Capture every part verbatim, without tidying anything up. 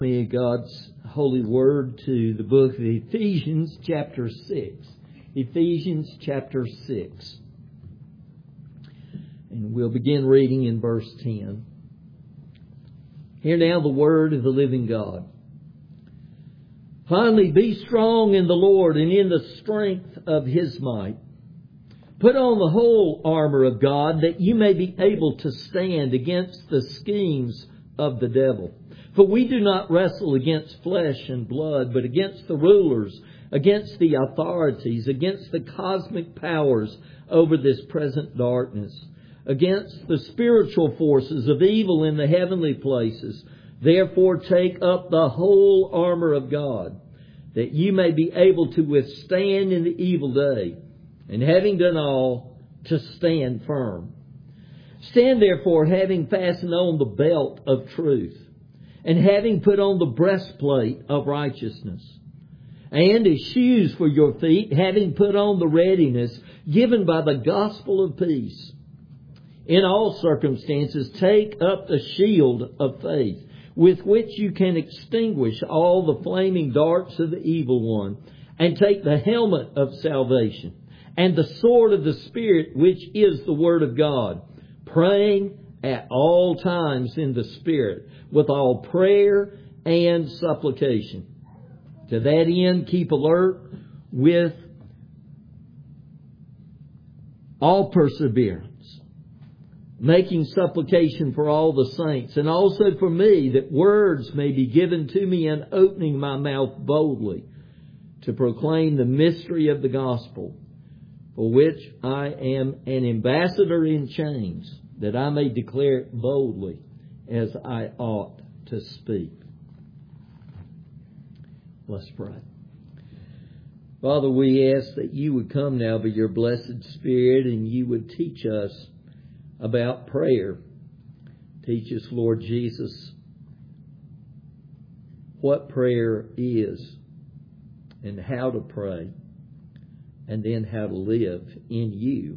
Me God's holy word to the book of Ephesians chapter six. Ephesians chapter six. And we'll begin reading in verse ten. Hear now the word of the living God. Finally, be strong in the Lord and in the strength of His might. Put on the whole armor of God, that you may be able to stand against the schemes of the devil. For we do not wrestle against flesh and blood, but against the rulers, against the authorities, against the cosmic powers over this present darkness, against the spiritual forces of evil in the heavenly places. Therefore take up the whole armor of God, that you may be able to withstand in the evil day, and having done all, to stand firm. Stand therefore, having fastened on the belt of truth, and having put on the breastplate of righteousness, and as shoes for your feet, having put on the readiness given by the gospel of peace. In all circumstances, take up the shield of faith, with which you can extinguish all the flaming darts of the evil one, and take the helmet of salvation, and the sword of the Spirit, which is the Word of God, praying at all times in the Spirit, with all prayer and supplication. To that end, keep alert with all perseverance, making supplication for all the saints, and also for me, that words may be given to me in opening my mouth boldly to proclaim the mystery of the gospel, for which I am an ambassador in chains, that I may declare it boldly as I ought to speak. Let's pray. Father, we ask that you would come now by your blessed Spirit, and you would teach us about prayer. Teach us, Lord Jesus, what prayer is and how to pray, and then how to live in you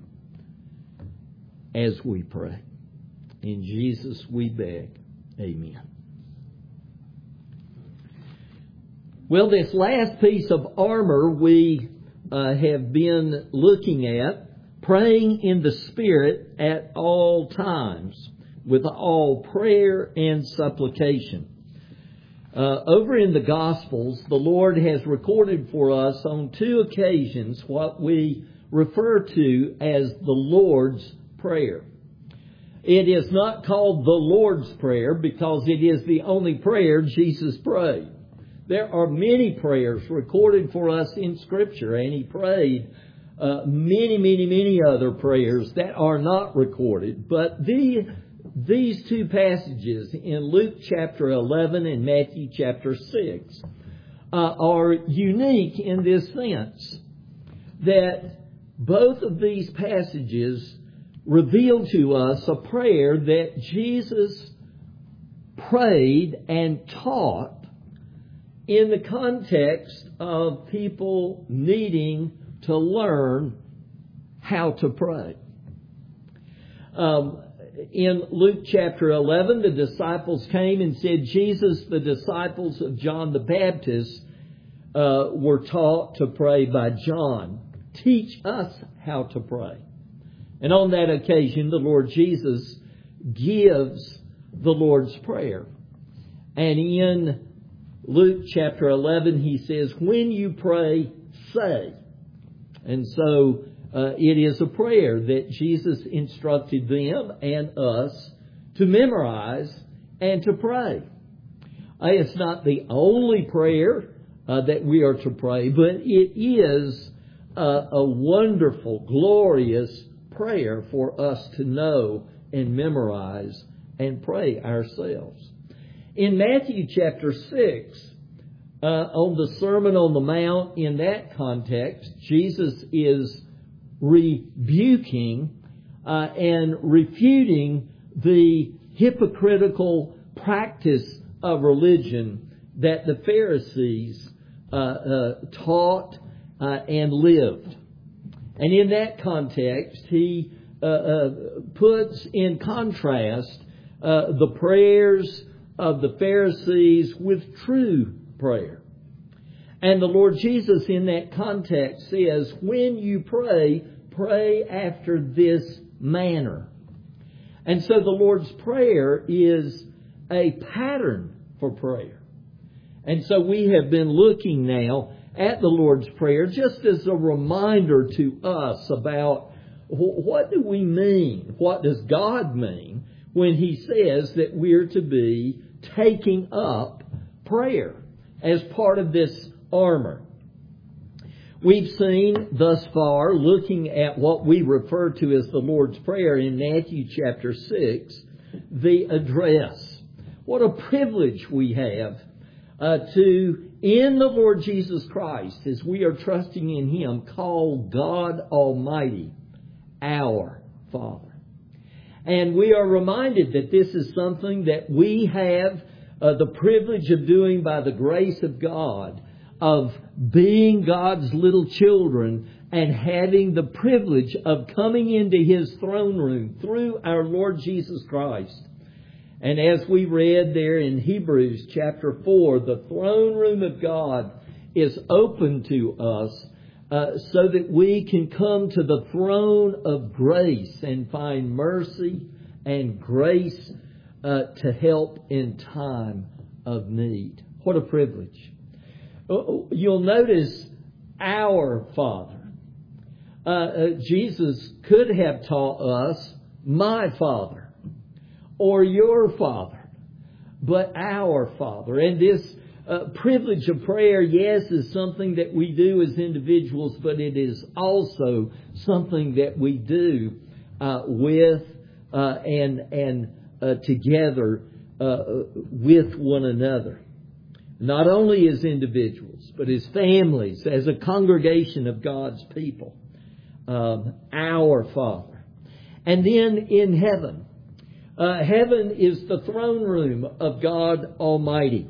as we pray. In Jesus we beg. Amen. Well, this last piece of armor we uh, have been looking at, praying in the Spirit at all times, with all prayer and supplication. Uh, over in the Gospels, the Lord has recorded for us on two occasions what we refer to as the Lord's Prayer. It is not called the Lord's Prayer because it is the only prayer Jesus prayed. There are many prayers recorded for us in Scripture, and He prayed uh, many, many, many other prayers that are not recorded. But the, these two passages in Luke chapter eleven and Matthew chapter six uh, are unique in this sense, that both of these passages reveal to us a prayer that Jesus prayed and taught in the context of people needing to learn how to pray. Um, in Luke chapter eleven, the disciples came and said, Jesus, the disciples of John the Baptist uh, were taught to pray by John. Teach us how to pray. And on that occasion, the Lord Jesus gives the Lord's Prayer. And in Luke chapter eleven, He says, when you pray, say. And so uh, it is a prayer that Jesus instructed them and us to memorize and to pray. Uh, it's not the only prayer uh, that we are to pray, but it is uh, a wonderful, glorious prayer for us to know and memorize and pray ourselves. In Matthew chapter six, uh, on the Sermon on the Mount, in that context, Jesus is rebuking uh, and refuting the hypocritical practice of religion that the Pharisees uh, uh, taught uh, and lived. And in that context, he uh, uh, puts in contrast uh, the prayers of the Pharisees with true prayer. And the Lord Jesus in that context says, when you pray, pray after this manner. And so the Lord's Prayer is a pattern for prayer. And so we have been looking now at the Lord's Prayer just as a reminder to us about what do we mean, what does God mean when He says that we're to be taking up prayer as part of this armor. We've seen thus far, looking at what we refer to as the Lord's Prayer in Matthew chapter six, the address. What a privilege we have uh, to, in the Lord Jesus Christ, as we are trusting in Him, call God Almighty our Father. And we are reminded that this is something that we have uh, the privilege of doing by the grace of God, of being God's little children and having the privilege of coming into His throne room through our Lord Jesus Christ. And as we read there in Hebrews chapter four, the throne room of God is open to us uh, so that we can come to the throne of grace and find mercy and grace uh, to help in time of need. What a privilege. You'll notice our Father. Uh, uh, Jesus could have taught us my Father or your Father, but our Father. And this uh, privilege of prayer, yes, is something that we do as individuals, but it is also something that we do uh, with uh, and and uh, together uh, with one another. Not only as individuals, but as families, as a congregation of God's people. Um, our Father. And then in heaven. Uh, heaven is the throne room of God Almighty.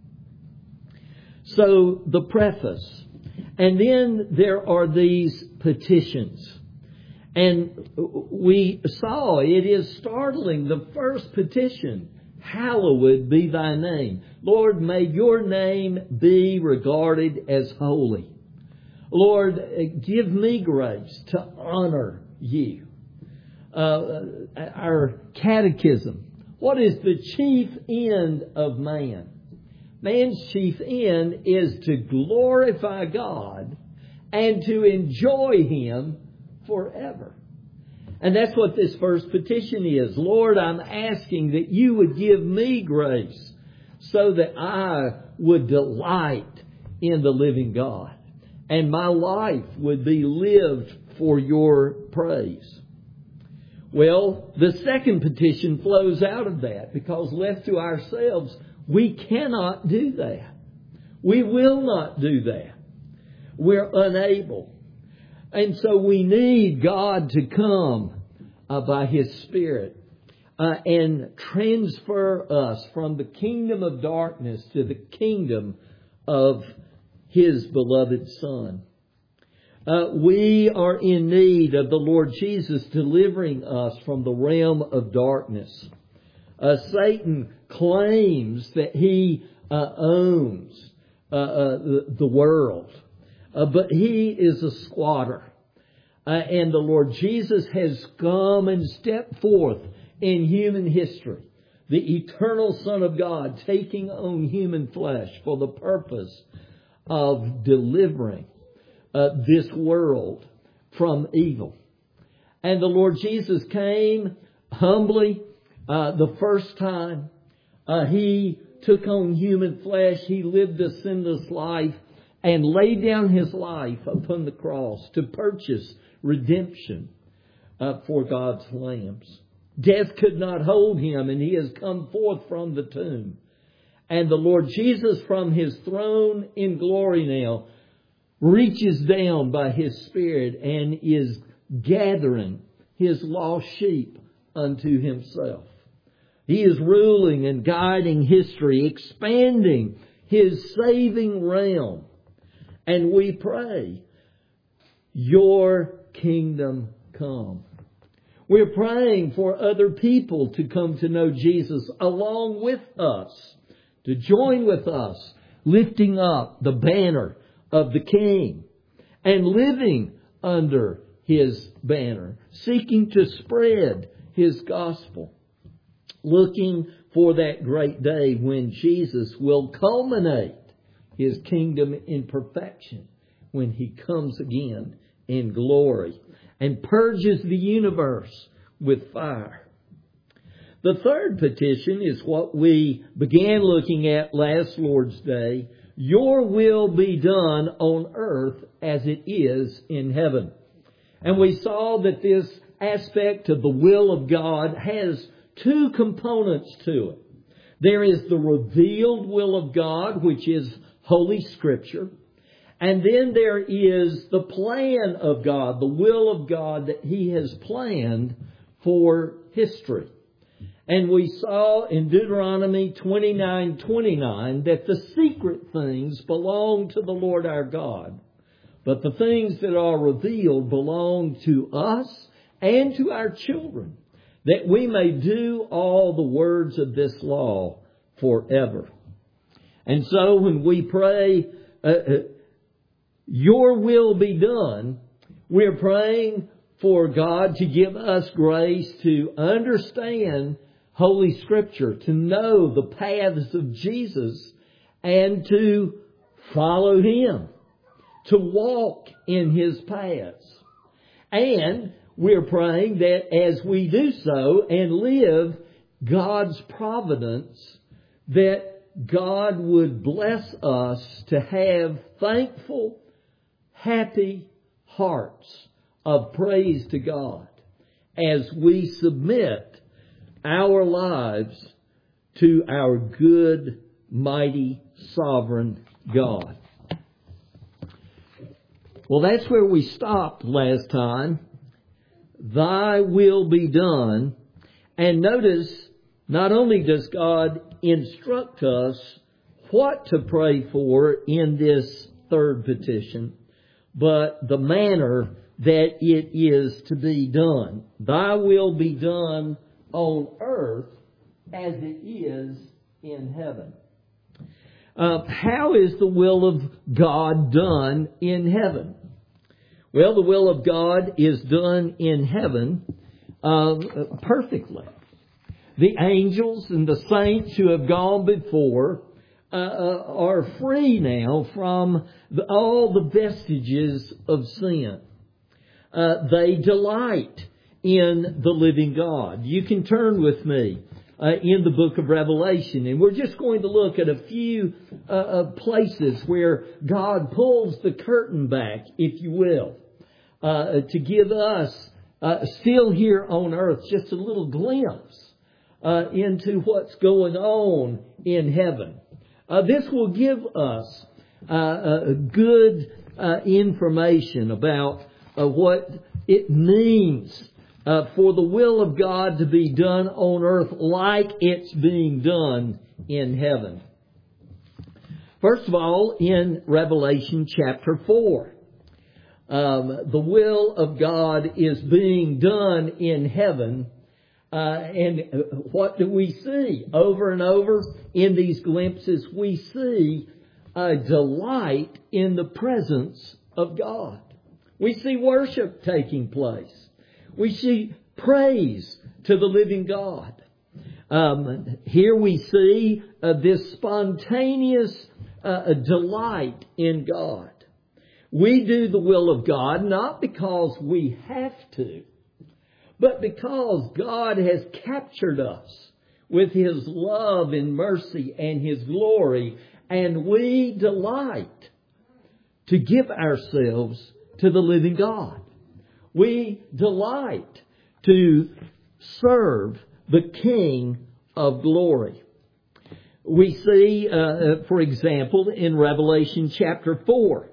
So the preface. And then there are these petitions. And we saw it is startling. The first petition, hallowed be thy name. Lord, may your name be regarded as holy. Lord, give me grace to honor you. Uh, our catechism. What is the chief end of man? Man's chief end is to glorify God and to enjoy Him forever. And that's what this first petition is. Lord, I'm asking that you would give me grace so that I would delight in the living God. And my life would be lived for your praise. Well, the second petition flows out of that, because left to ourselves, we cannot do that. We will not do that. We're unable. And so we need God to come uh, by His Spirit uh, and transfer us from the kingdom of darkness to the kingdom of His beloved Son. Uh, we are in need of the Lord Jesus delivering us from the realm of darkness. Uh, Satan claims that he uh, owns uh, uh, the, the world. Uh, but he is a squatter. Uh, and the Lord Jesus has come and stepped forth in human history. The eternal Son of God taking on human flesh for the purpose of delivering uh, this world from evil. And the Lord Jesus came humbly uh, the first time. Uh, he took on human flesh. He lived a sinless life and laid down His life upon the cross to purchase redemption uh, for God's lambs. Death could not hold Him, and He has come forth from the tomb. And the Lord Jesus from His throne in glory now reaches down by His Spirit and is gathering His lost sheep unto Himself. He is ruling and guiding history, expanding His saving realm. And we pray, your kingdom come. We're praying for other people to come to know Jesus along with us, to join with us, lifting up the banner of the King and living under His banner, seeking to spread His gospel, looking for that great day when Jesus will culminate His kingdom in perfection, when He comes again in glory and purges the universe with fire. The third petition is what we began looking at last Lord's Day. Your will be done on earth as it is in heaven. And we saw that this aspect of the will of God has two components to it. There is the revealed will of God, which is Holy Scripture. And then there is the plan of God, the will of God that He has planned for history. And we saw in Deuteronomy twenty-nine twenty-nine that the secret things belong to the Lord our God, but the things that are revealed belong to us and to our children, that we may do all the words of this law forever. And so when we pray, uh, uh, your will be done, we're praying for God to give us grace to understand Holy Scripture, to know the paths of Jesus, and to follow Him, to walk in His paths. And we're praying that as we do so and live God's providence, that God would bless us to have thankful, happy hearts of praise to God as we submit our lives to our good, mighty, sovereign God. Well, that's where we stopped last time. Thy will be done. And notice, not only does God instruct us what to pray for in this third petition, but the manner that it is to be done. Thy will be done on earth as it is in heaven. Uh, how is the will of God done in heaven? Well, the will of God is done in heaven uh, perfectly. The angels and the saints who have gone before uh, are free now from the, all the vestiges of sin. Uh, they delight in the living God. You can turn with me uh, in the book of Revelation, and we're just going to look at a few uh, uh, places where God pulls the curtain back, if you will, uh, to give us, uh, still here on earth, just a little glimpse uh, into what's going on in heaven. Uh, this will give us uh, uh, good uh, information about uh, what it means Uh, for the will of God to be done on earth like it's being done in heaven. First of all, in Revelation chapter four, um, the will of God is being done in heaven. Uh, and what do we see? Over and over in these glimpses, we see a delight in the presence of God. We see worship taking place. We see praise to the living God. Um, here we see uh, this spontaneous uh, delight in God. We do the will of God not because we have to, but because God has captured us with His love and mercy and His glory, and we delight to give ourselves to the living God. We delight to serve the King of glory. We see, uh, for example, in Revelation chapter four.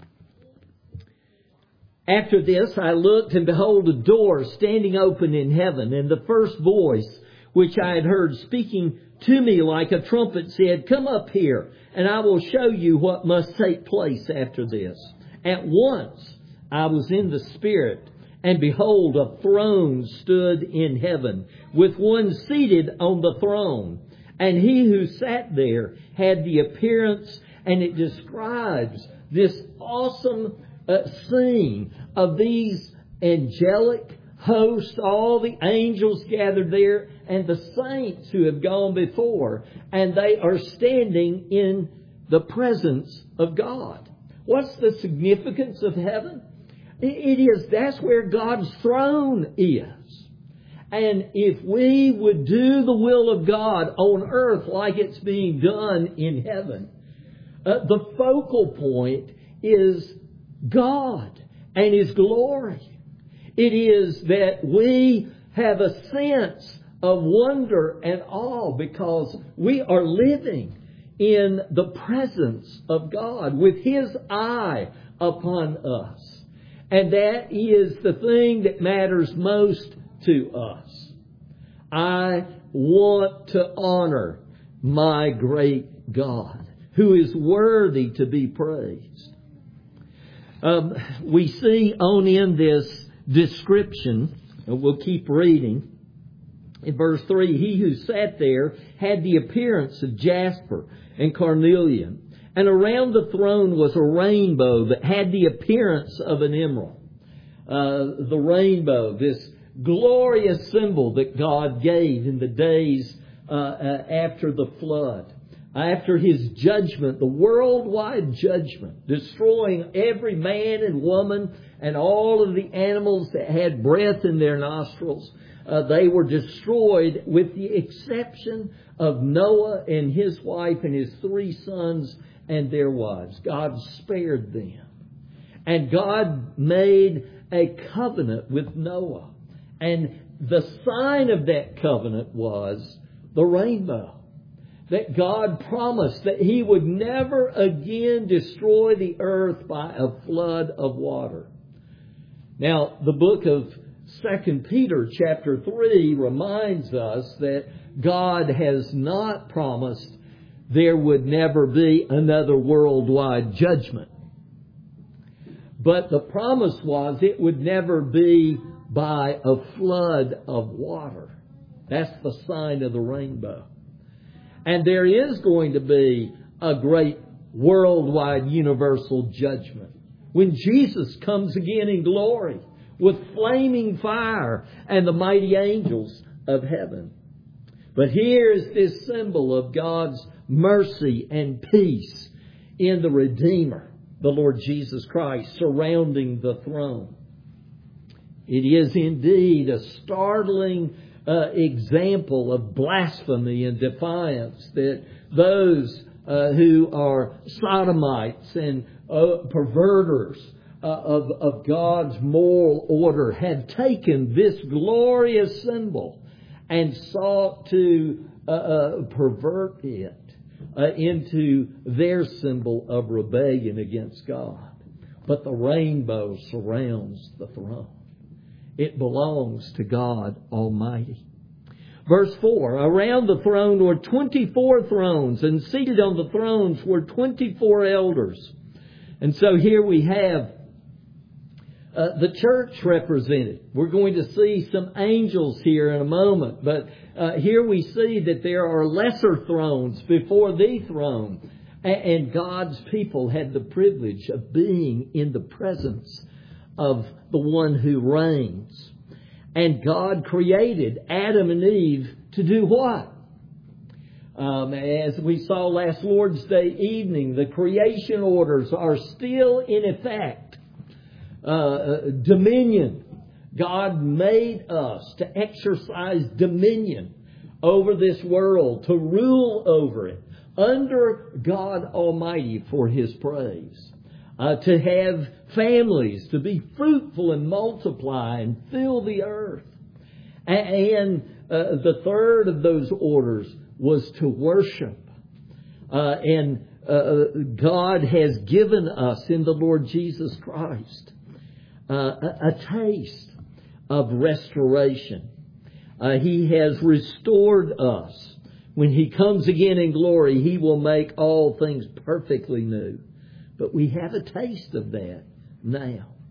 After this, I looked, and behold, a door standing open in heaven. And the first voice, which I had heard speaking to me like a trumpet, said, "Come up here, and I will show you what must take place after this." At once I was in the Spirit, And behold, a throne stood in heaven, with one seated on the throne. And he who sat there had the appearance, and it describes this awesome uh, scene of these angelic hosts, all the angels gathered there, and the saints who have gone before, and they are standing in the presence of God. What's the significance of heaven? It is, that's where God's throne is. And if we would do the will of God on earth like it's being done in heaven, uh, the focal point is God and His glory. It is that we have a sense of wonder and awe because we are living in the presence of God with His eye upon us. And that is the thing that matters most to us. I want to honor my great God, who is worthy to be praised. Um, we see on in this description, and we'll keep reading, in verse three, he who sat there had the appearance of jasper and carnelian. And around the throne was a rainbow that had the appearance of an emerald. Uh, the rainbow, this glorious symbol that God gave in the days uh, uh, after the flood. After His judgment, the worldwide judgment, destroying every man and woman and all of the animals that had breath in their nostrils. Uh, they were destroyed with the exception of Noah and his wife and his three sons and their wives. God spared them. And God made a covenant with Noah. And the sign of that covenant was the rainbow. That God promised that He would never again destroy the earth by a flood of water. Now, the book of Second Peter chapter three reminds us that God has not promised there would never be another worldwide judgment. But the promise was it would never be by a flood of water. That's the sign of the rainbow. And there is going to be a great worldwide universal judgment when Jesus comes again in glory with flaming fire and the mighty angels of heaven. But here is this symbol of God's mercy and peace in the Redeemer, the Lord Jesus Christ, surrounding the throne. It is indeed a startling uh, example of blasphemy and defiance that those uh, who are sodomites and uh, perverters uh, of, of God's moral order have taken this glorious symbol and sought to uh, uh, pervert it uh, into their symbol of rebellion against God. But the rainbow surrounds the throne. It belongs to God Almighty. Verse four, around the throne were twenty-four thrones, and seated on the thrones were twenty-four elders. And so here we have uh, the church represented. We're going to see some angels here in a moment, but uh, here we see that there are lesser thrones before the throne. And God's people had the privilege of being in the presence of the one who reigns. And God created Adam and Eve to do what? Um, as we saw last Lord's Day evening, the creation orders are still in effect. Uh, dominion. God made us to exercise dominion over this world, to rule over it, under God Almighty for His praise. Uh, to have families, to be fruitful and multiply and fill the earth. And uh, the third of those orders was to worship. Uh, and uh, God has given us in the Lord Jesus Christ uh, a, a taste of restoration. Uh, he has restored us. When He comes again in glory, He will make all things perfectly new. But we have a taste of that now.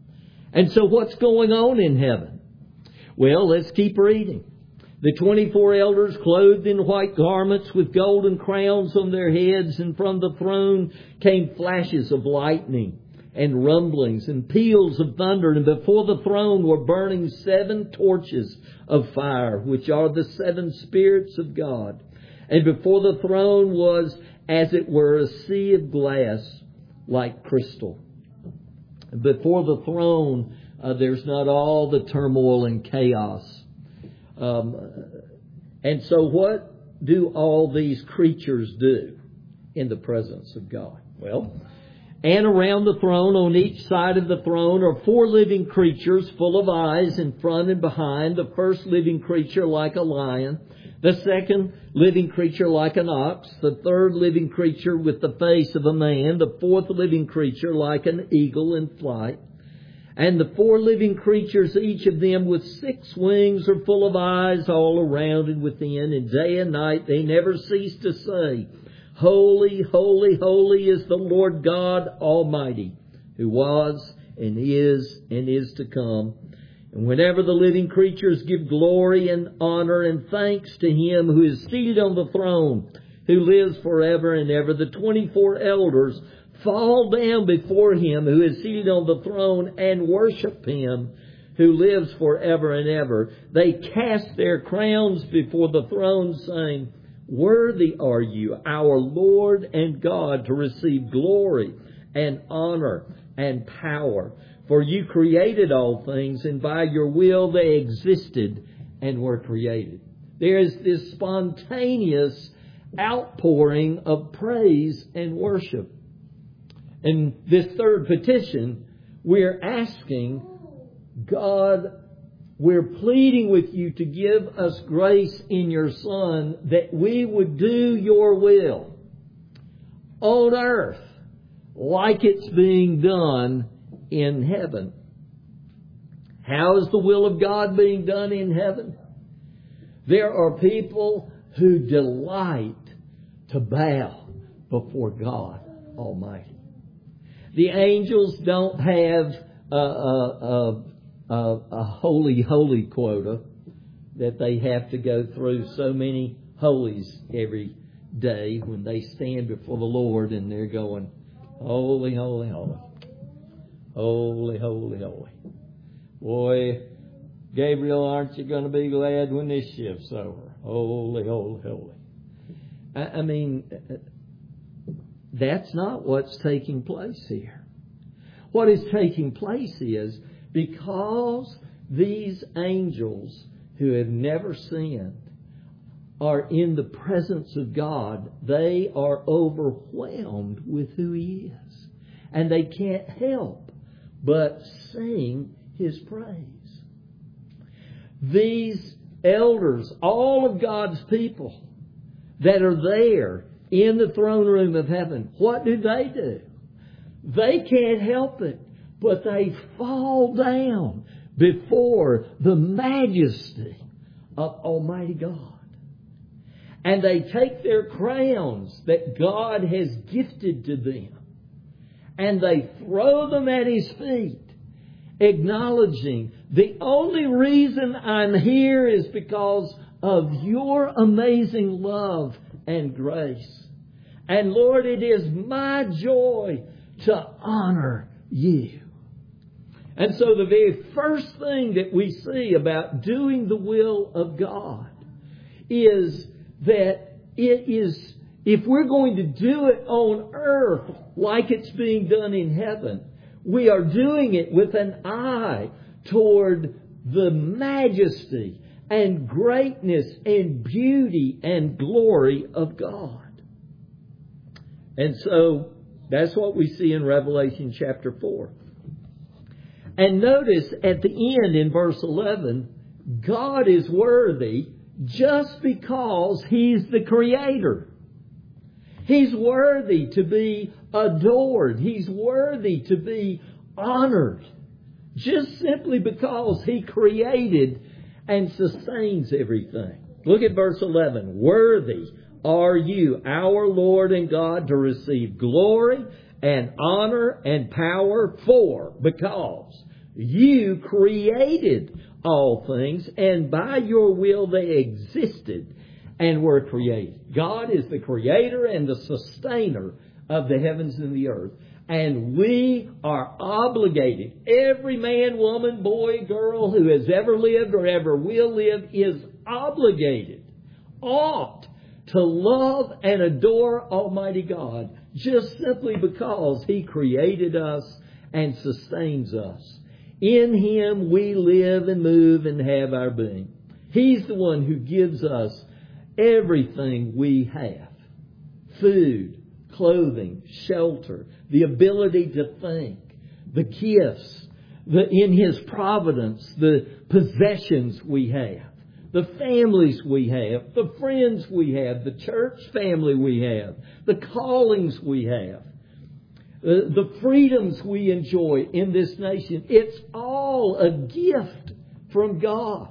And so what's going on in heaven? Well, let's keep reading. The twenty-four elders, clothed in white garments with golden crowns on their heads, and from the throne came flashes of lightning and rumblings and peals of thunder. And before the throne were burning seven torches of fire, which are the seven spirits of God. And before the throne was, as it were, a sea of glass like crystal. Before the throne, uh, there's not all the turmoil and chaos. Um, and so what do all these creatures do in the presence of God? Well, and around the throne, on each side of the throne, are four living creatures full of eyes in front and behind. The first living creature like a lion. The second living creature like an ox. The third living creature with the face of a man. The fourth living creature like an eagle in flight. And the four living creatures, each of them with six wings, are full of eyes all around and within. And day and night they never cease to say, Holy, holy, holy is the Lord God Almighty, who was and is and is to come. And whenever the living creatures give glory and honor and thanks to Him who is seated on the throne, who lives forever and ever, the twenty-four elders fall down before Him who is seated on the throne and worship Him who lives forever and ever. They cast their crowns before the throne, saying, Worthy are you, our Lord and God, to receive glory and honor and power. For you created all things, and by your will they existed and were created. There is this spontaneous outpouring of praise and worship. In this third petition, we're asking God, we're pleading with you to give us grace in your Son that we would do your will on earth like it's being done in heaven. How is the will of God being done in heaven? There are people who delight to bow before God Almighty. The angels don't have a, a, a, a, a holy, holy quota that they have to go through so many holies every day when they stand before the Lord and they're going, Holy, holy, holy. Holy, holy, holy. Boy, Gabriel, aren't you going to be glad when this shift's over? Holy, holy, holy. I, I mean, that's not what's taking place here. What is taking place is because these angels who have never sinned are in the presence of God, they are overwhelmed with who He is. And they can't help but sing His praise. These elders, all of God's people that are there in the throne room of heaven, what do they do? They can't help it, but they fall down before the majesty of Almighty God. And they take their crowns that God has gifted to them and they throw them at His feet, acknowledging the only reason I'm here is because of your amazing love and grace. And Lord, it is my joy to honor you. And so the very first thing that we see about doing the will of God is that it is, if we're going to do it on earth like it's being done in heaven, we are doing it with an eye toward the majesty and greatness and beauty and glory of God. And so that's what we see in Revelation chapter four. And notice at the end in verse eleven, God is worthy just because He's the Creator. He's worthy to be adored. He's worthy to be honored. Just simply because He created and sustains everything. Look at verse eleven. Worthy are you, our Lord and God, to receive glory and honor and power, for, because You created all things, and by your will they existed and were created. God is the creator and the sustainer of the heavens and the earth. And we are obligated. Every man, woman, boy, girl who has ever lived or ever will live is obligated, ought to love and adore Almighty God just simply because He created us and sustains us. In Him we live and move and have our being. He's the one who gives us everything we have. Food, clothing, shelter, the ability to think, the gifts, the, in His providence, the possessions we have, the families we have, the friends we have, the church family we have, the callings we have, uh, the freedoms we enjoy in this nation. It's all a gift from God.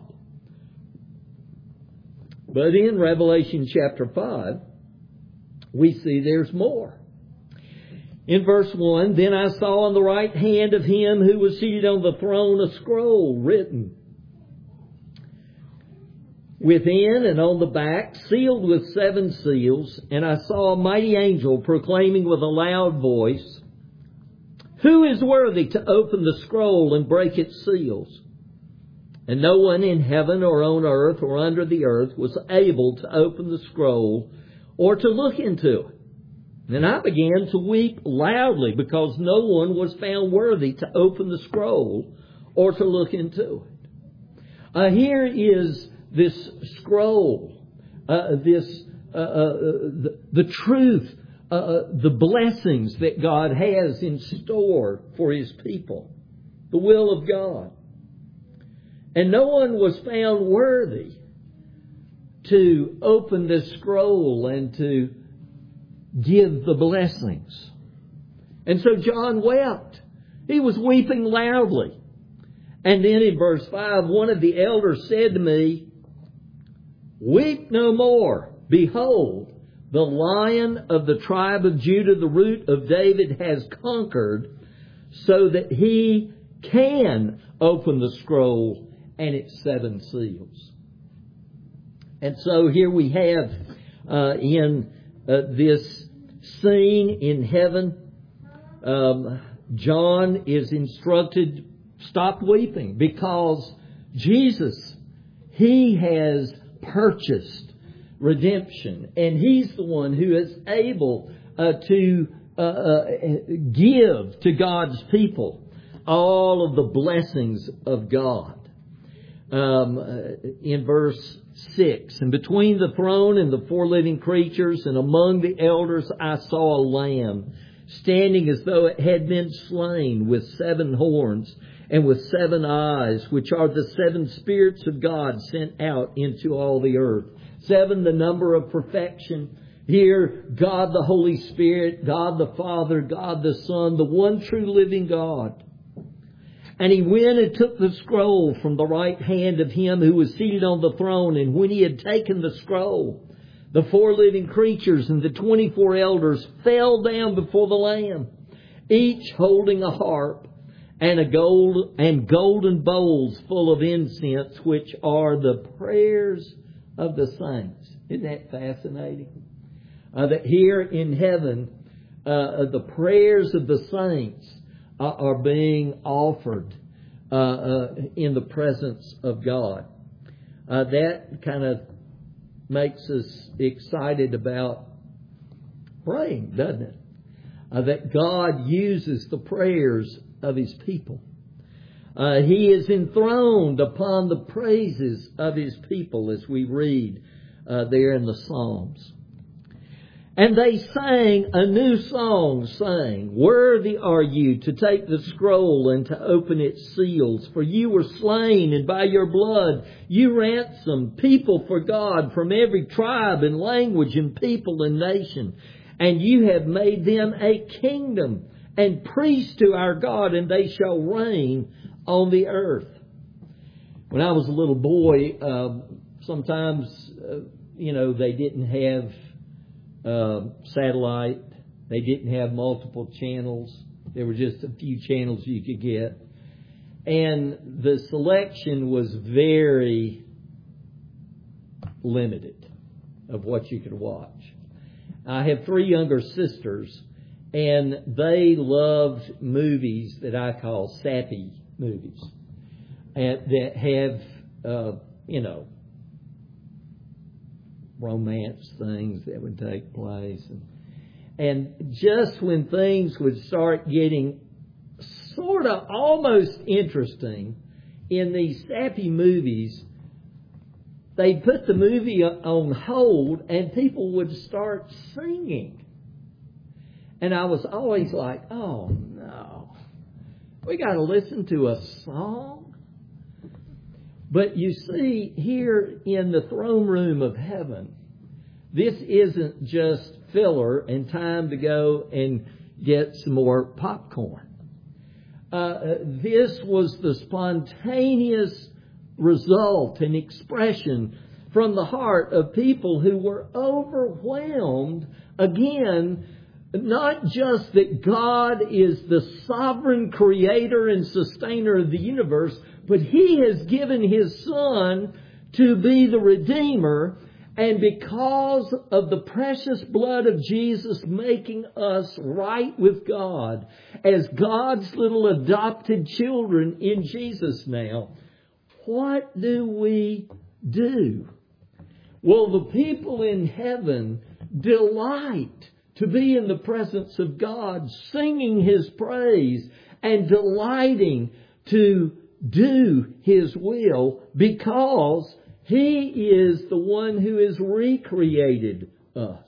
But in Revelation chapter five, we see there's more. In verse one, then I saw on the right hand of Him who was seated on the throne a scroll written within and on the back, sealed with seven seals. And I saw a mighty angel proclaiming with a loud voice, "Who is worthy to open the scroll and break its seals?" And no one in heaven or on earth or under the earth was able to open the scroll or to look into it. And I began to weep loudly because no one was found worthy to open the scroll or to look into it. Uh, here is this scroll, uh, this uh, uh, the, the truth, uh, the blessings that God has in store for His people, the will of God. And no one was found worthy to open this scroll and to give the blessings. And so John wept. He was weeping loudly. And then in verse five, one of the elders said to me, "Weep no more. Behold, the Lion of the tribe of Judah, the Root of David, has conquered so that He can open the scroll and its seven seals." And so here we have uh, in uh, this scene in heaven, um, John is instructed, stop weeping, because Jesus, He has purchased redemption, and He's the one who is able uh, to uh, uh, give to God's people all of the blessings of God. Um, in verse six, and between the throne and the four living creatures and among the elders I saw a lamb standing as though it had been slain, with seven horns and with seven eyes, which are the seven spirits of God sent out into all the earth. Seven, the number of perfection. Here, God the Holy Spirit, God the Father, God the Son, the one true living God. And He went and took the scroll from the right hand of Him who was seated on the throne. And when He had taken the scroll, the four living creatures and the twenty-four elders fell down before the Lamb, each holding a harp and a gold and golden bowls full of incense, which are the prayers of the saints. Isn't that fascinating? Uh, that here in heaven, uh, the prayers of the saints are being offered uh, uh, in the presence of God. Uh, that kind of makes us excited about praying, doesn't it? Uh, that God uses the prayers of His people. Uh, he is enthroned upon the praises of His people, as we read uh, there in the Psalms. And they sang a new song, saying, "Worthy are you to take the scroll and to open its seals. For you were slain, and by your blood you ransomed people for God from every tribe and language and people and nation. And you have made them a kingdom and priests to our God, and they shall reign on the earth." When I was a little boy, uh, sometimes, uh, you know, they didn't have Uh, satellite. They didn't have multiple channels. There were just a few channels you could get. And the selection was very limited of what you could watch. I have three younger sisters, and they loved movies that I call sappy movies, and that have, uh, you know, romance things that would take place. And, and just when things would start getting sort of almost interesting in these sappy movies, they'd put the movie on hold and people would start singing. And I was always like, oh no, we got to listen to a song? But you see, here in the throne room of heaven, this isn't just filler and time to go and get some more popcorn. Uh, this was the spontaneous result and expression from the heart of people who were overwhelmed, again, not just that God is the sovereign creator and sustainer of the universe, but He has given His Son to be the Redeemer, and because of the precious blood of Jesus making us right with God, as God's little adopted children in Jesus now, what do we do? Well, the people in heaven delight to be in the presence of God, singing His praise and delighting to do His will, because He is the one who has recreated us.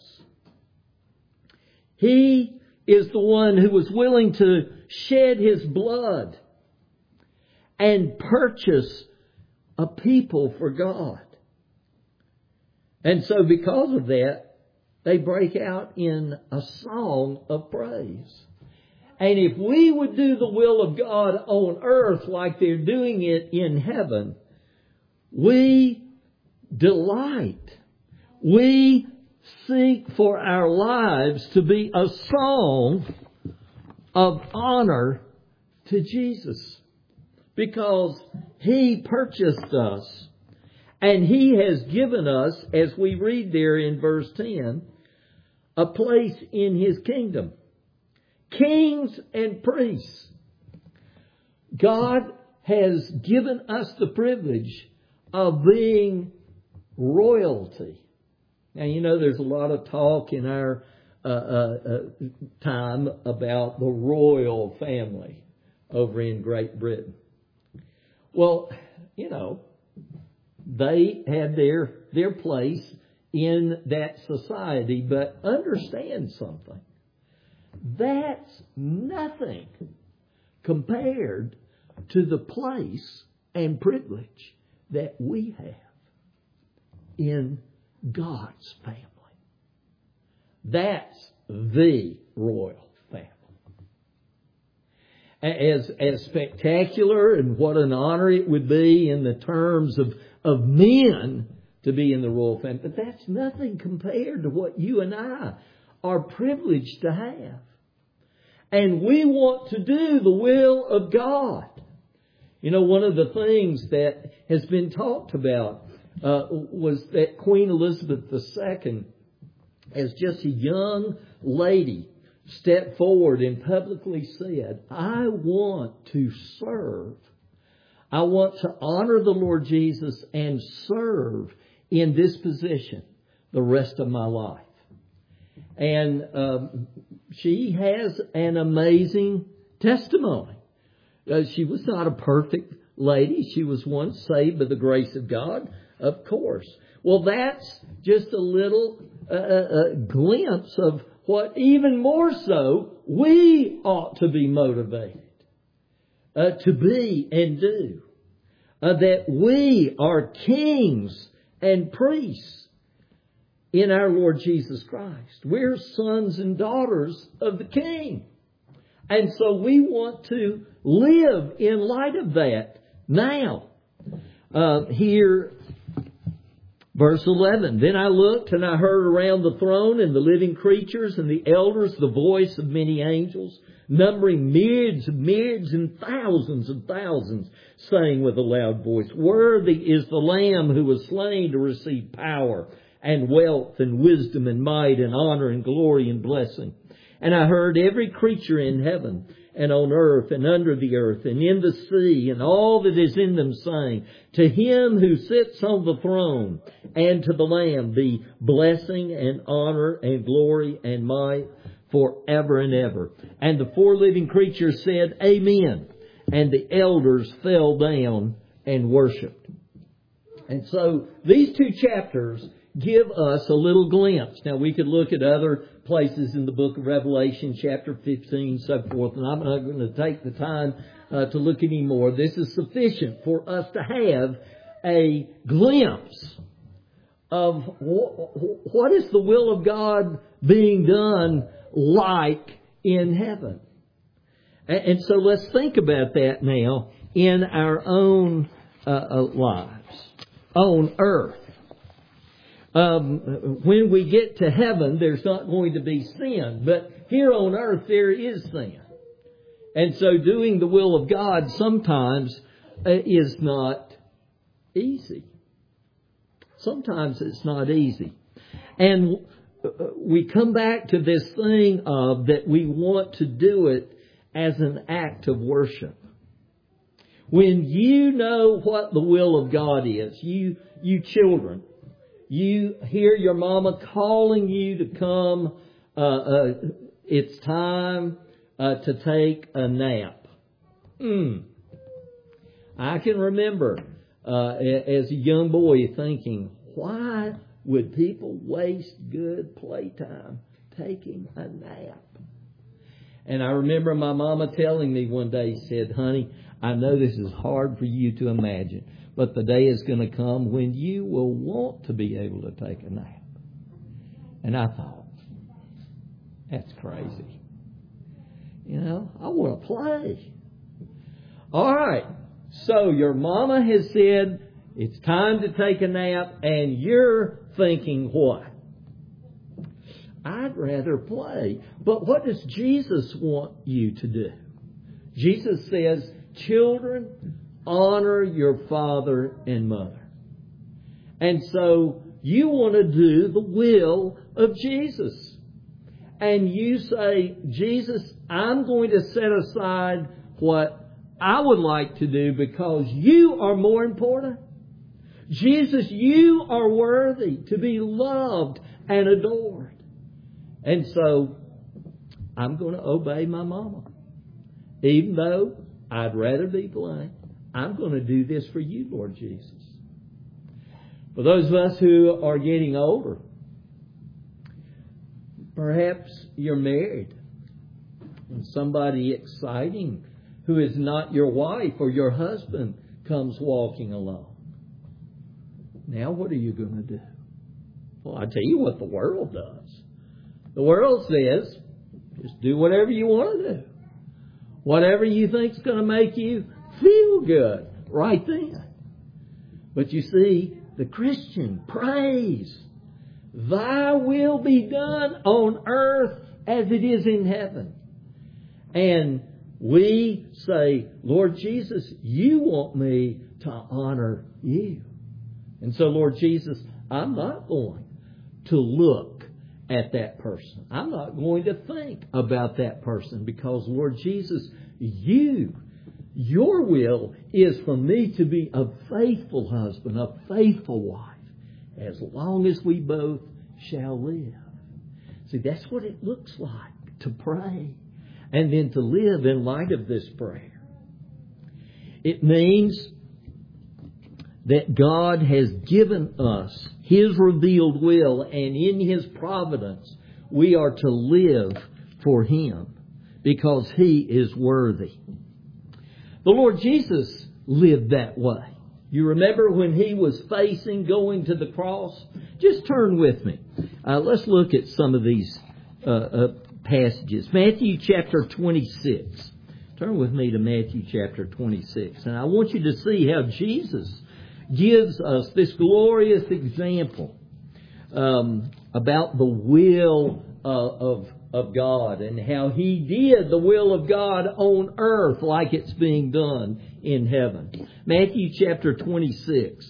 He is the one who was willing to shed His blood and purchase a people for God. And so because of that, they break out in a song of praise. And if we would do the will of God on earth like they're doing it in heaven, we delight. We seek for our lives to be a song of honor to Jesus, because He purchased us and He has given us, as we read there in verse ten, a place in His kingdom. Kings and priests. God has given us the privilege of being royalty. Now, you know, there's a lot of talk in our uh, uh, uh, time about the royal family over in Great Britain. Well, you know, they had their their place in that society, but understand something. That's nothing compared to the place and privilege that we have in God's family. That's the royal family. As, as spectacular and what an honor it would be in the terms of, of men to be in the royal family, but that's nothing compared to what you and I are privileged to have. And we want to do the will of God. You know, one of the things that has been talked about uh, was that Queen Elizabeth the Second, as just a young lady, stepped forward and publicly said, I want to serve. I want to honor the Lord Jesus and serve in this position the rest of my life. And um, she has an amazing testimony. Uh, she was not a perfect lady. She was once saved by the grace of God, of course. Well, that's just a little uh, uh, glimpse of what even more so we ought to be motivated uh, to be and do. Uh, that we are kings and priests in our Lord Jesus Christ. We're sons and daughters of the King. And so we want to live in light of that now. Uh, here, Verse eleven, then I looked and I heard around the throne and the living creatures and the elders the voice of many angels, numbering myriads of myriads and thousands of thousands, saying with a loud voice, worthy is the Lamb who was slain to receive power and wealth and wisdom and might and honor and glory and blessing. And I heard every creature in heaven and on earth and under the earth and in the sea and all that is in them saying, to Him who sits on the throne and to the Lamb be blessing and honor and glory and might forever and ever. And the four living creatures said, Amen. And the elders fell down and worshipped. And so these two chapters give us a little glimpse. Now we could look at other places in the book of Revelation, chapter fifteen, so forth, and I'm not going to take the time uh, to look any more. This is sufficient for us to have a glimpse of wh- what is the will of God being done like in heaven. And, and so let's think about that now in our own uh, lives, on earth. Um, when we get to heaven, there's not going to be sin. But here on earth, there is sin. And so doing the will of God sometimes uh, is not easy. Sometimes it's not easy. And uh, we come back to this thing of that we want to do it as an act of worship. When you know what the will of God is, you, you children, you hear your mama calling you to come. Uh, uh, it's time uh, to take a nap. Mm. I can remember uh, as a young boy thinking, why would people waste good playtime taking a nap? And I remember my mama telling me one day, she said, honey, I know this is hard for you to imagine, but the day is going to come when you will want to be able to take a nap. And I thought, that's crazy. You know, I want to play. All right. So your mama has said it's time to take a nap, and you're thinking what? I'd rather play. But what does Jesus want you to do? Jesus says, children, honor your father and mother. And so you want to do the will of Jesus. And you say, Jesus, I'm going to set aside what I would like to do because you are more important. Jesus, you are worthy to be loved and adored. And so I'm going to obey my mama. Even though I'd rather be playing, I'm going to do this for you, Lord Jesus. For those of us who are getting older, perhaps you're married and somebody exciting who is not your wife or your husband comes walking along. Now what are you going to do? Well, I tell you what the world does. The world says, just do whatever you want to do. Whatever you think's going to make you feel good right then. But you see, the Christian prays, thy will be done on earth as it is in heaven. And we say, Lord Jesus, you want me to honor you. And so, Lord Jesus, I'm not going to look at that person. I'm not going to think about that person because, Lord Jesus, you, your will is for me to be a faithful husband, a faithful wife, as long as we both shall live. See, that's what it looks like to pray and then to live in light of this prayer. It means that God has given us His revealed will, and in His providence we are to live for Him because He is worthy. The Lord Jesus lived that way. You remember when He was facing going to the cross? Just turn with me. Uh, let's look at some of these uh, uh, passages. Matthew chapter twenty-six. Turn with me to Matthew chapter twenty-six. And I want you to see how Jesus gives us this glorious example um, about the will uh, of of God and how He did the will of God on earth like it's being done in heaven. Matthew chapter twenty-six.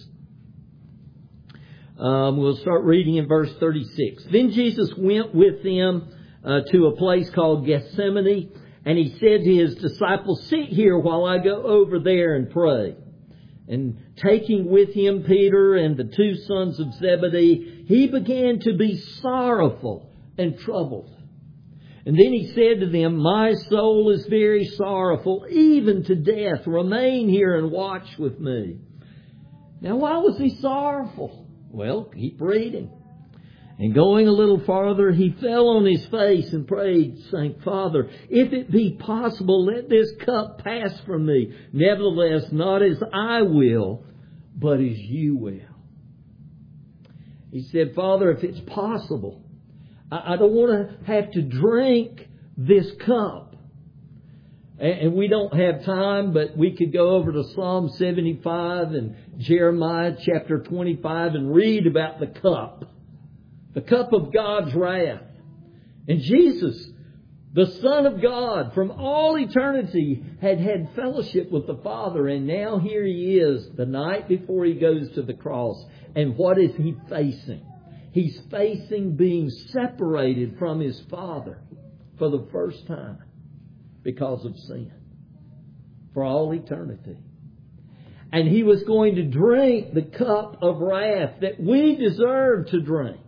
Um, we'll start reading in verse thirty-six. Then Jesus went with them uh, to a place called Gethsemane, and He said to His disciples, "Sit here while I go over there and pray." And taking with Him Peter and the two sons of Zebedee, He began to be sorrowful and troubled. And then He said to them, "My soul is very sorrowful, even to death. Remain here and watch with me." Now, why was He sorrowful? Well, keep reading. And going a little farther, He fell on His face and prayed, saying, "Father, if it be possible, let this cup pass from me. Nevertheless, not as I will, but as You will." He said, "Father, if it's possible, I don't want to have to drink this cup." And we don't have time, but we could go over to Psalm seventy-five and Jeremiah chapter twenty-five and read about the cup. The cup of God's wrath. And Jesus, the Son of God, from all eternity, had had fellowship with the Father. And now here He is, the night before He goes to the cross. And what is He facing? He's facing being separated from His Father for the first time because of sin. For all eternity. And He was going to drink the cup of wrath that we deserve to drink.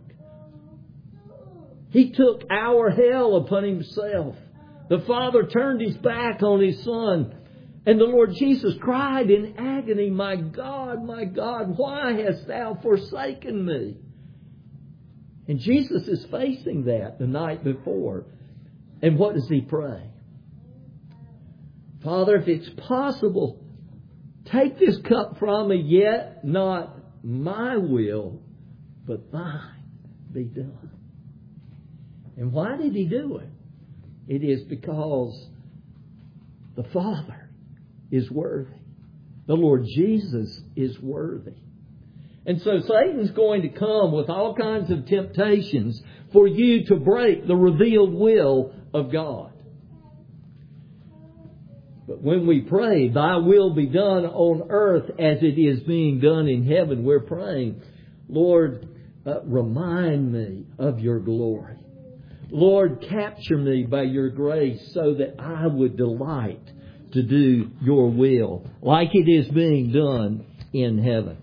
He took our hell upon Himself. The Father turned His back on His Son. And the Lord Jesus cried in agony, "My God, my God, why hast Thou forsaken me?" And Jesus is facing that the night before. And what does He pray? "Father, if it's possible, take this cup from me, yet not my will, but Thine be done." And why did He do it? It is because the Father is worthy. The Lord Jesus is worthy. And so Satan's going to come with all kinds of temptations for you to break the revealed will of God. But when we pray, "Thy will be done on earth as it is being done in heaven," we're praying, "Lord, uh, remind me of Your glory. Lord, capture me by Your grace so that I would delight to do Your will like it is being done in heaven."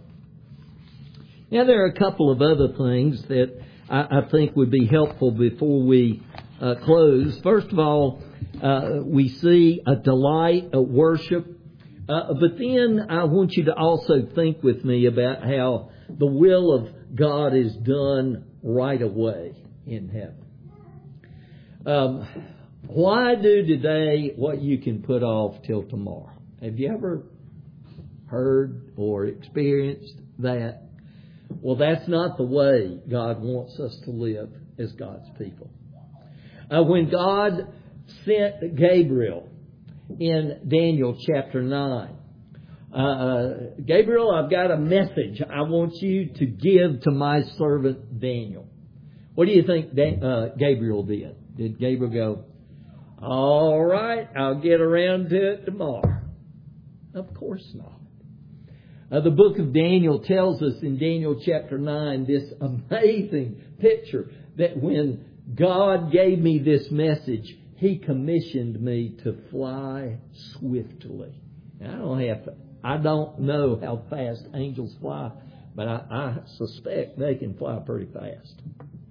Now, there are a couple of other things that I, I think would be helpful before we uh, close. First of all, uh, we see a delight, a worship. Uh, but then I want you to also think with me about how the will of God is done right away in heaven. Um, why do today what you can put off till tomorrow? Have you ever heard or experienced that? Well, that's not the way God wants us to live as God's people. Uh, when God sent Gabriel in Daniel chapter nine, uh, Gabriel, I've got a message I want you to give to my servant Daniel. What do you think Dan, uh, Gabriel did? Did Gabriel go, "All right, I'll get around to it tomorrow"? Of course not. Uh, the book of Daniel tells us in Daniel chapter nine this amazing picture that when God gave me this message, He commissioned me to fly swiftly. Now, I don't have to, I don't know how fast angels fly, but I, I suspect they can fly pretty fast.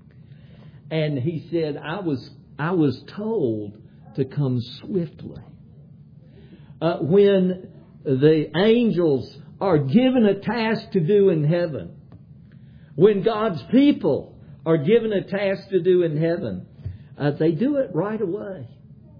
And He said, I was I was told to come swiftly. Uh, when the angels are given a task to do in heaven, when God's people are given a task to do in heaven, uh, they do it right away.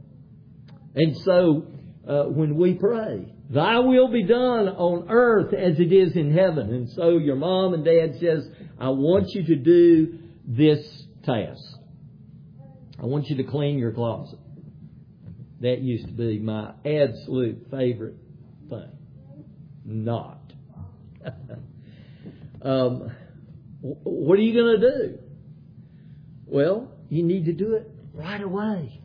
And so uh, when we pray, "Thy will be done on earth as it is in heaven." And so your mom and dad says, "I want you to do this task. I want you to clean your closet." That used to be my absolute favorite thing. Not. Um, what are you going to do? Well, you need to do it right away.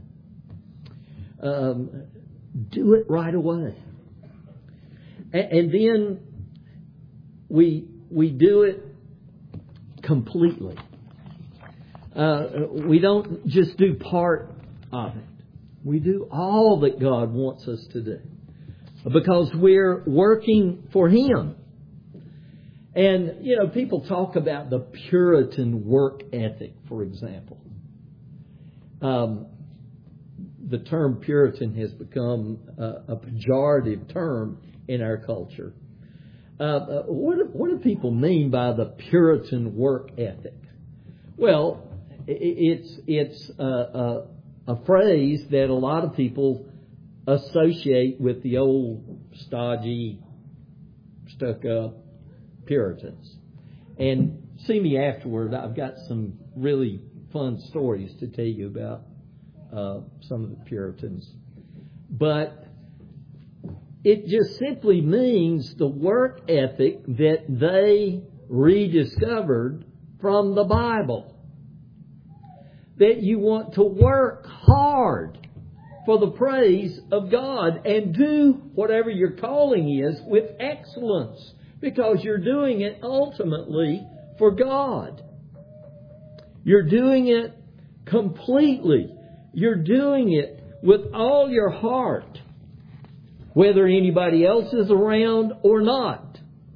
Um, do it right away. And, and then we we do it completely. Uh, we don't just do part of it. We do all that God wants us to do because we're working for Him. And, you know, people talk about the Puritan work ethic, for example. Um, the term Puritan has become a, a pejorative term in our culture. Uh, uh, what, do, what do people mean by the Puritan work ethic? Well, it's it's a, a, a phrase that a lot of people associate with the old stodgy, stuck-up Puritans. And see me afterward. I've got some really fun stories to tell you about uh, some of the Puritans. But it just simply means the work ethic that they rediscovered from the Bible. That you want to work hard for the praise of God and do whatever your calling is with excellence because you're doing it ultimately for God. You're doing it completely. You're doing it with all your heart, whether anybody else is around or not.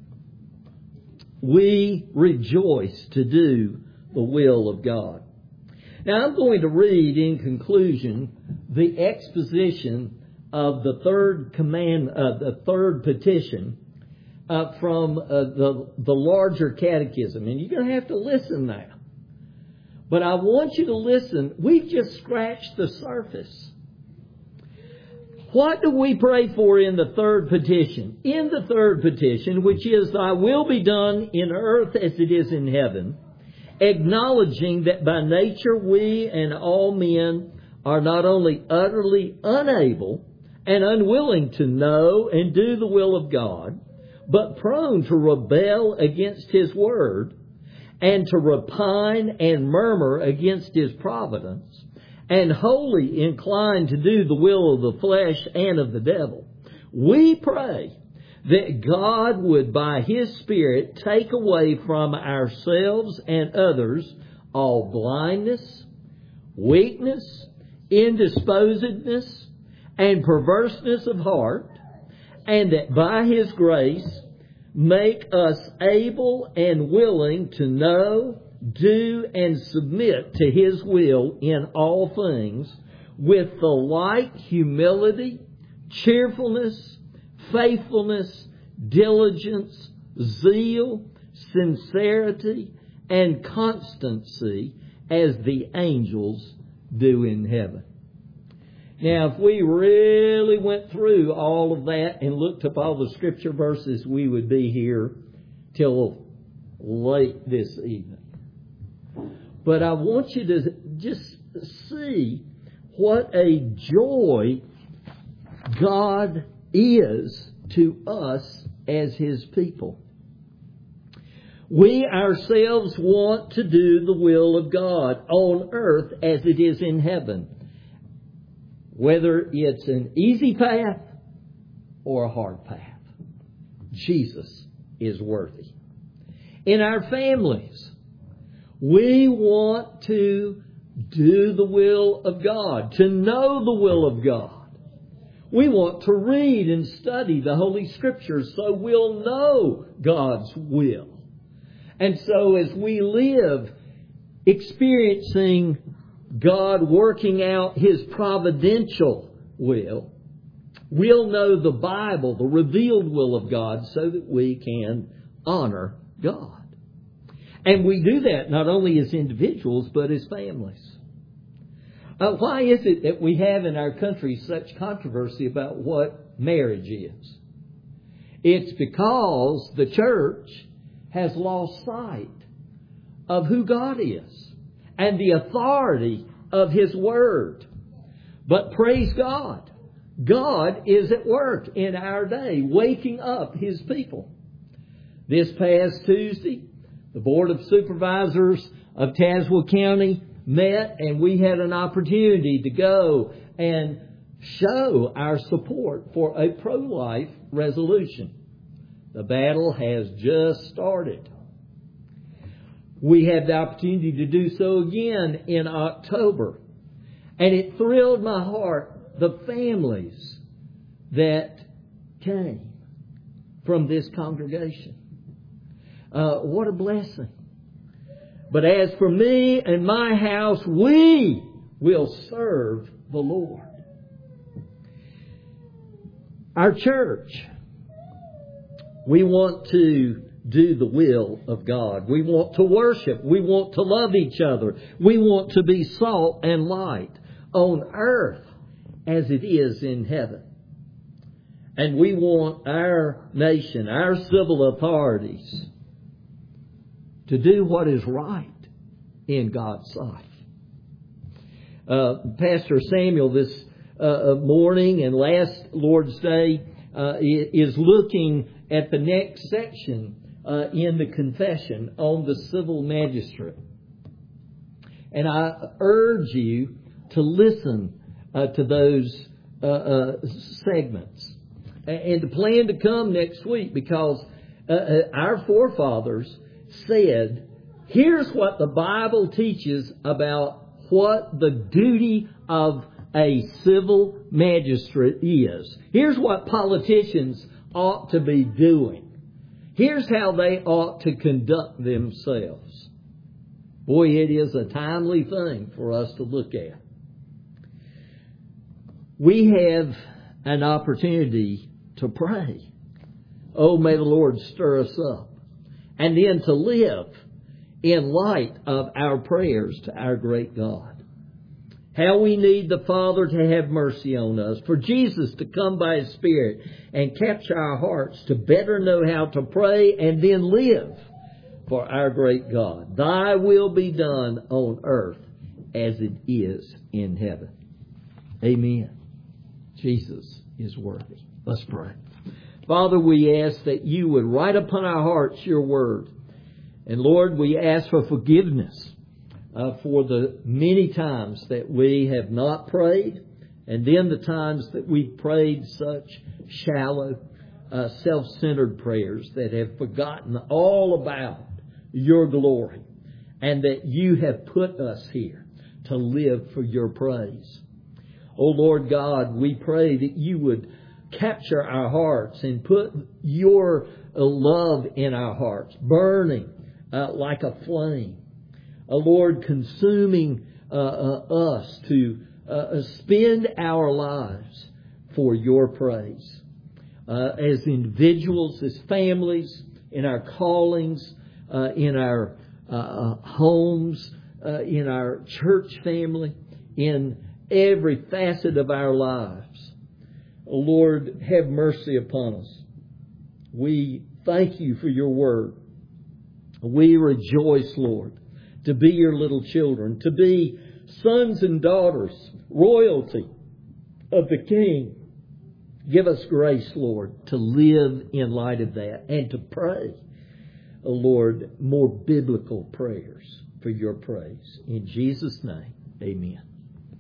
We rejoice to do the will of God. Now, I'm going to read in conclusion the exposition of the third command, uh, the third petition uh, from uh, the the larger catechism, and you're going to have to listen now. But I want you to listen. We've just scratched the surface. What do we pray for in the third petition? In the third petition, which is, "Thy will be done in earth as it is in heaven," acknowledging that by nature we and all men are not only utterly unable and unwilling to know and do the will of God, but prone to rebel against His word and to repine and murmur against His providence, and wholly inclined to do the will of the flesh and of the devil, we pray that God would, by His Spirit, take away from ourselves and others all blindness, weakness, indisposedness, and perverseness of heart, and that by His grace make us able and willing to know, do, and submit to His will in all things with the like humility, cheerfulness, faithfulness, diligence, zeal, sincerity, and constancy as the angels do in heaven. Now, if we really went through all of that and looked up all the scripture verses, we would be here till late this evening. But I want you to just see what a joy God is to us as His people. We ourselves want to do the will of God on earth as it is in heaven, whether it's an easy path or a hard path. Jesus is worthy. In our families, we want to do the will of God, to know the will of God. We want to read and study the Holy Scriptures so we'll know God's will. And so as we live experiencing God working out His providential will, we'll know the Bible, the revealed will of God, so that we can honor God. And we do that not only as individuals, but as families. Uh, why is it that we have in our country such controversy about what marriage is? It's because the church has lost sight of who God is and the authority of His Word. But praise God, God is at work in our day, waking up His people. This past Tuesday, the Board of Supervisors of Tazewell County met, and we had an opportunity to go and show our support for a pro-life resolution. The battle has just started. We had the opportunity to do so again in October. And it thrilled my heart, the families that came from this congregation. Uh, what a blessing. But as for me and my house, we will serve the Lord. Our church, we want to do the will of God. We want to worship. We want to love each other. We want to be salt and light on earth as it is in heaven. And we want our nation, our civil authorities, to do what is right in God's sight. Uh, Pastor Samuel this uh, morning and last Lord's Day uh, is looking at the next section uh, in the confession on the civil magistrate. And I urge you to listen uh, to those uh, uh, segments and to plan to come next week, because uh, uh, our forefathers said, here's what the Bible teaches about what the duty of a civil magistrate is. Here's what politicians ought to be doing. Here's how they ought to conduct themselves. Boy, it is a timely thing for us to look at. We have an opportunity to pray. Oh, may the Lord stir us up. And then to live in light of our prayers to our great God. How we need the Father to have mercy on us, for Jesus to come by His Spirit and capture our hearts to better know how to pray and then live for our great God. Thy will be done on earth as it is in heaven. Amen. Jesus is worthy. Let's pray. Father, we ask that you would write upon our hearts your word. And Lord, we ask for forgiveness uh, for the many times that we have not prayed, and then the times that we've prayed such shallow, uh, self-centered prayers that have forgotten all about your glory, and that you have put us here to live for your praise. Oh Lord God, we pray that you would capture our hearts and put your love in our hearts, burning uh, like a flame. Uh, Lord, consuming uh, uh, us to uh, spend our lives for your praise. Uh, as individuals, as families, in our callings, uh, in our uh, homes, uh, in our church family, in every facet of our lives. Oh Lord, have mercy upon us. We thank you for your word. We rejoice, Lord, to be your little children, to be sons and daughters, royalty of the King. Give us grace, Lord, to live in light of that and to pray, oh Lord, more biblical prayers for your praise. In Jesus' name, amen.